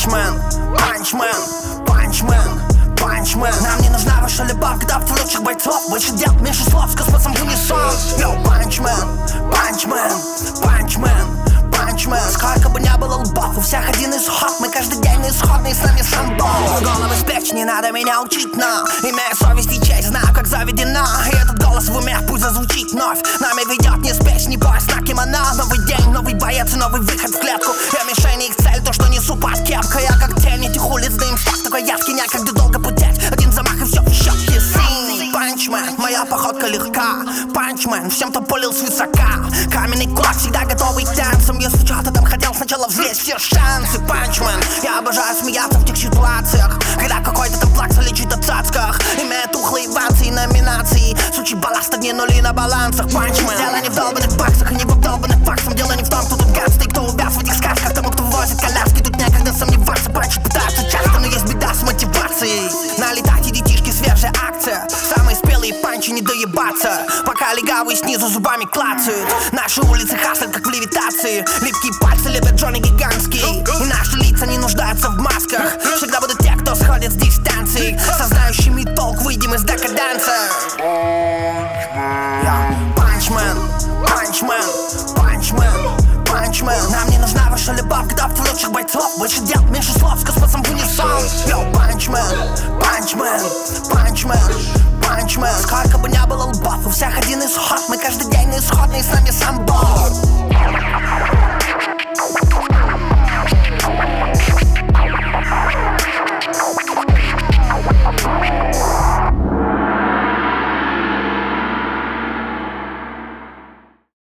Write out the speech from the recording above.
Панчмен, панчмен, панчмен, панчмен. Нам не нужна ваша любовь, когда в лучших бойцов больше дел, меньше слов, с космосом в унисон. Йоу, панчмен, панчмен, панчмен, панчмен. Сколько бы не было лбов, у всех один исход. Мы каждый день исходный, с нами сам Бог. Головы с плеч, не надо меня учить, но имея совесть и честь, знаю, как заведено. И этот голос в уме пусть зазвучит вновь. Нами ведет не спесь, не поезд на кимоно. Новый день, новый боец и новый выход в клетку. Я мишень, их цель, то, что несу под кепкой. Я как тень этих улиц, дым стак такой яркий, некогда долго путять. Один замах и все в щеки синий. Панчмен, моя походка легка. Панчмен, всем-то полил свысока. Каменный кулак всегда готовый к танцам. Если что-то там хотел сначала взлезть все шансы. Панчмен, я обожаю смеяться в тех ситуациях, когда какой-то там плакса лечит о цацках. Имея тухлые вансы и номинации, сучий балласт, одни нули на балансах. Панчмен, дело не в долбанных баксах и не в обдолбанных факсах. Дело не в том, кто тут гангстер и кто увяз в этих сказках. Тому, кто возит коляски, тут некогда сомневаться. Панчи пытаются часто, но есть беда с мотивацией. Налетайте, детишки, свежая акция. Самые спелые панчи не доебаться, пока легавые снизу зубами клацают. Наши улицы хаслят, как в левитации. Липкие пальцы лепят Джонни гигантский. И наши лица не нуждаются в масках. Всегда будут те, кто сходит с дистанции, сознающими толк, выйдем из декаданса. Панчмен, панчмен, панчмен, панчмен. Нам не нужна ваша любовь, когда в лучших бойцов больше дел, меньше слов, с космосом в унисон. Йоу, панчмен, панчмен, панчмен, панчмен. Сколько бы не было лбов, у всех один исход. Мы каждый день исходный, с нами сам Бог.